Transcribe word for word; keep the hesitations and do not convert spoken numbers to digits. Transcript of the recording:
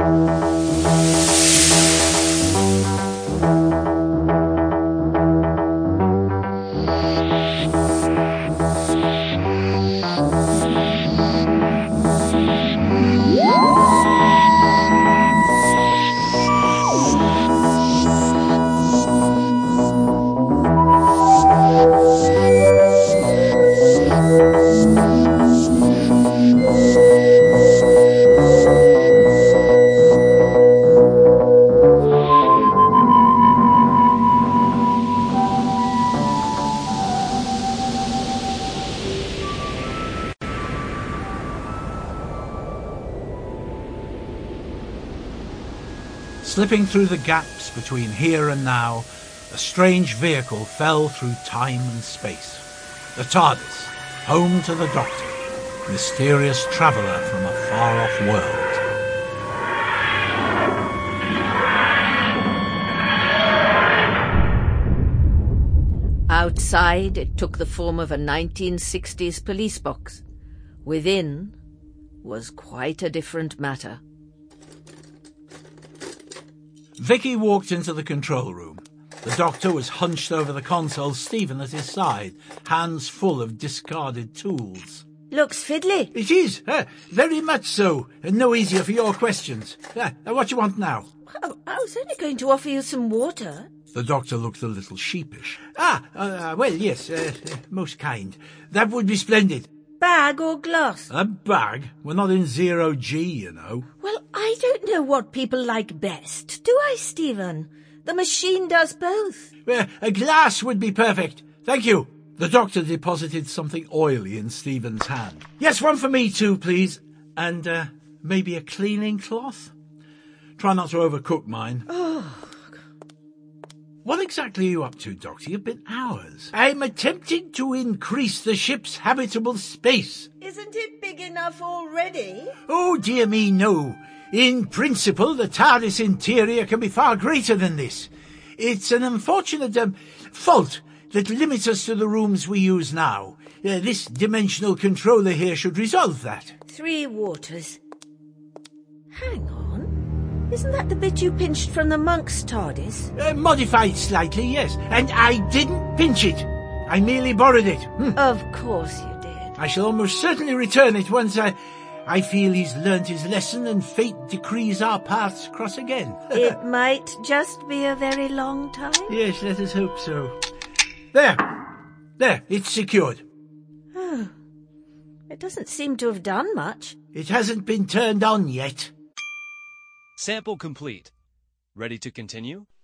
Slipping through the gaps between here and now, a strange vehicle fell through time and space. The TARDIS, home to the Doctor, mysterious traveller from a far-off world. Outside, it took the form of a nineteen sixties police box. Within was quite a different matter. Vicky walked into the control room. The Doctor was hunched over the console, Stephen at his side, hands full of discarded tools. Looks fiddly. It is, uh, very much so, and no easier for your questions. Uh, what do you want now? Oh, I was only going to offer you some water. The Doctor looked a little sheepish. Ah, uh, well, yes, uh, uh, most kind. That would be splendid. Bag or glass? A bag? We're not in zero G, you know. Well, I don't know what people like best, do I, Stephen? The machine does both. Uh, a glass would be perfect. Thank you. The Doctor deposited something oily in Stephen's hand. Yes, one for me too, please. And uh, maybe a cleaning cloth? Try not to overcook mine. Oh. What exactly are you up to, Doctor? You've been hours. I'm attempting to increase the ship's habitable space. Isn't it big enough already? Oh, dear me, no. In principle, the TARDIS interior can be far greater than this. It's an unfortunate um, fault that limits us to the rooms we use now. Uh, this dimensional controller here should resolve that. Three waters. Hang on. Isn't that the bit you pinched from the monk's TARDIS? Uh, modified slightly, yes. And I didn't pinch it. I merely borrowed it. Hm. Of course you did. I shall almost certainly return it once I... I feel he's learnt his lesson and fate decrees our paths cross again. It might just be a very long time. Yes, let us hope so. There. There, it's secured. Oh. It doesn't seem to have done much. It hasn't been turned on yet. Sample complete. Ready to continue?